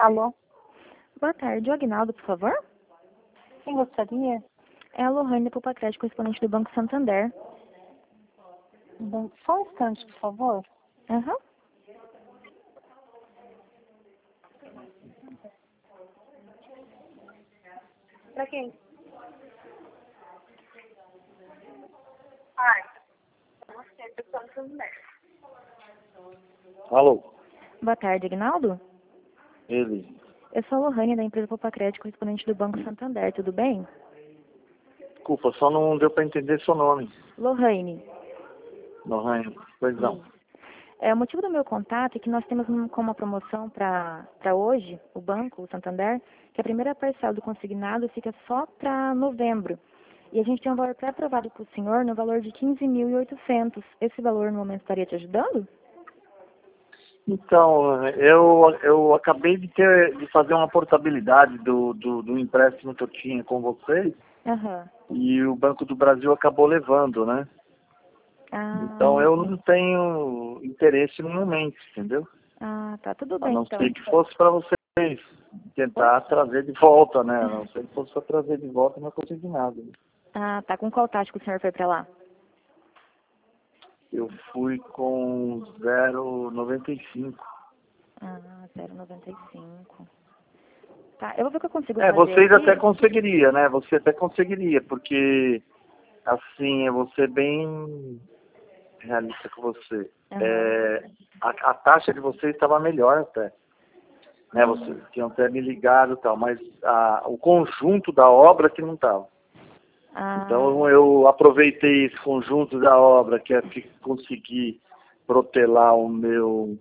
Alô? Boa tarde, o Agnaldo, por favor. Quem gostaria? É a Lohane Pupacred, correspondente do Banco Santander. Só um instante, por favor. Aham. Pra quem? Alô? Boa tarde, Agnaldo. Ele. Eu sou a Lohane, da empresa Pupacred, correspondente do Banco Santander, tudo bem? Desculpa, só não deu para entender seu nome. Lohane. Lohane. Pois não. O motivo do meu contato é que nós temos como uma promoção para hoje, o banco, o Santander, que a primeira parcela do consignado fica só para novembro. E a gente tem um valor pré-aprovado para o senhor no valor de 15.800. Esse valor no momento estaria te ajudando? Então, eu acabei de fazer uma portabilidade do empréstimo que eu tinha com vocês Aham. e o Banco do Brasil acabou levando, né? Então eu não tenho interesse no momento, entendeu? Tá tudo A bem, não então. ser que fosse para vocês tentar trazer de volta, né? A não ser que fosse para trazer de volta, não consegui nada. Tá. Com qual taxa que o senhor foi para lá? Eu fui com 0,95. 0,95. Tá, eu vou ver o que eu consigo fazer Vocês aqui. até conseguiria, né? Você até conseguiria, porque assim, eu vou ser bem realista com você. A taxa de vocês estava melhor até. Né? Vocês tinham até me ligado e tal, mas o conjunto da obra que não estava. Então eu aproveitei esse conjunto da obra, que é que consegui protelar o meu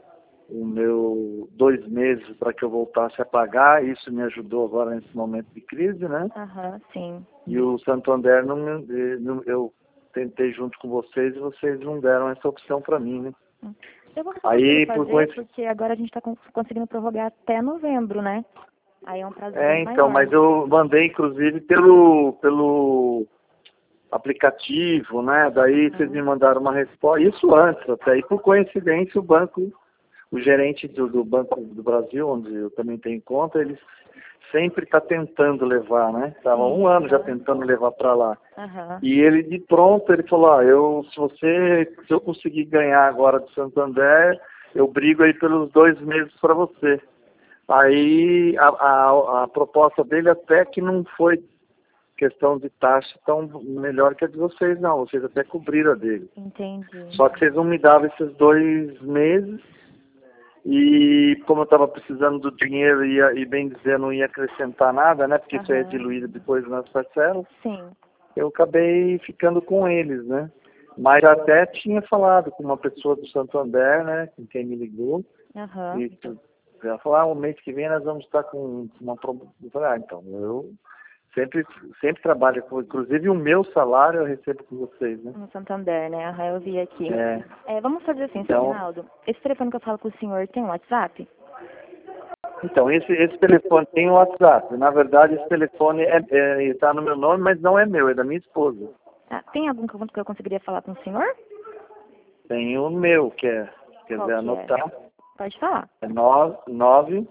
2 meses para que eu voltasse a pagar. Isso me ajudou agora nesse momento de crise, né? Sim. E o Santander, eu tentei junto com vocês e vocês não deram essa opção para mim, né? Eu vou Aí, porque agora a gente está conseguindo prorrogar até novembro, né? Aí é um prazo bem então, maior. mas eu mandei, inclusive, pelo aplicativo, né? Daí vocês me mandaram uma resposta, isso antes até, e por coincidência o gerente do Banco do Brasil, onde eu também tenho conta, ele sempre está tentando levar, né? Estava 1 ano já tentando levar para lá. E ele, de pronto, ele falou, se eu conseguir ganhar agora do Santander, eu brigo aí pelos 2 meses para você. Aí a proposta dele até que não foi questão de taxa tão melhor que a de vocês, não. Vocês até cobriram a dele. Entendi. Só que vocês não me davam esses 2 meses. E como eu estava precisando do dinheiro e bem dizer, não ia acrescentar nada, né? Porque isso é diluído depois nas parcelas. Sim. Eu acabei ficando com eles, né? Mas até tinha falado com uma pessoa do Santander, né? Com quem me ligou. E ela falou, o mês que vem nós vamos estar com uma promoção. Eu falei, então, eu sempre trabalho com, inclusive o meu salário eu recebo com vocês, né? No Santander, né? Eu vi aqui. Vamos fazer assim, então, Agnaldo. Esse telefone que eu falo com o senhor tem um WhatsApp? Então, esse telefone tem um WhatsApp. Na verdade, esse telefone está no meu nome, mas não é meu, é da minha esposa. Tem algum que eu conseguiria falar com o senhor? Tem o meu, quer dizer, anotar. Pode falar. É 99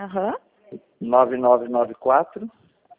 9994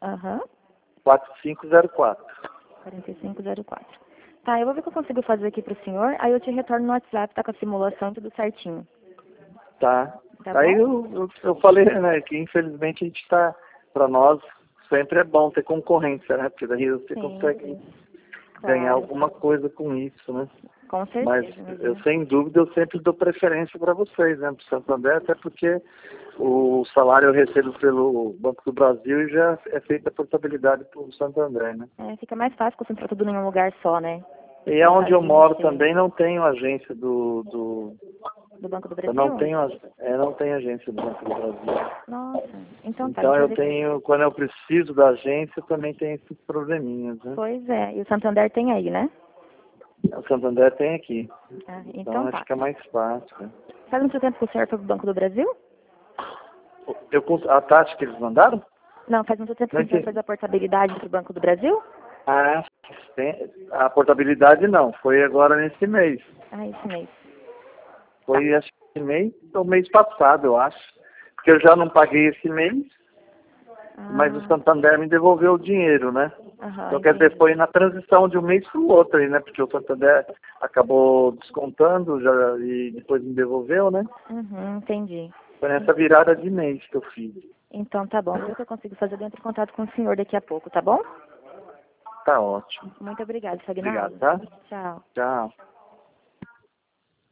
4504. 4504. Tá, eu vou ver o que eu consigo fazer aqui pro senhor, aí eu te retorno no WhatsApp, tá com a simulação, tudo certinho. Tá. Tá Aí bom? eu falei, né, que infelizmente a gente está, para nós, sempre é bom ter concorrência, né? Porque daí você consegue ganhar alguma coisa com isso, né? Com certeza. Mas sem dúvida, eu sempre dou preferência para vocês, né? Para o Santander, até porque o salário eu recebo pelo Banco do Brasil e já é feita a portabilidade para o Santander, né? Fica mais fácil concentrar tudo em um lugar só, né? E onde eu moro também não tenho agência do Banco do Brasil? Eu não tenho agência do Banco do Brasil. Nossa, então tá. Então eu tenho, quando eu preciso da agência, eu também tenho esses probleminhas, né? Pois é, e o Santander tem aí, né? O Santander tem aqui. Então acho que é mais fácil. Né? Faz muito tempo que o senhor foi pro Banco do Brasil? A taxa que eles mandaram? Não, faz muito tempo que o senhor fez a portabilidade pro Banco do Brasil? A portabilidade não, foi agora nesse mês. Esse mês. Foi acho que mês passado, eu acho. porque eu já não paguei esse mês, Ah, mas o Santander me devolveu o dinheiro, né? aham, Então, quer dizer, entendi. foi na transição de um mês para o outro aí, né? Porque o Santander acabou descontando já, e depois me devolveu, né? Uhum, entendi. Foi nessa virada de mês que eu fiz. Então tá bom. O que eu consigo fazer? Eu entro em contato com o senhor daqui a pouco, tá bom? Tá ótimo. Muito obrigada, Obrigado, Sagnaldo. tá? Tchau. Tchau.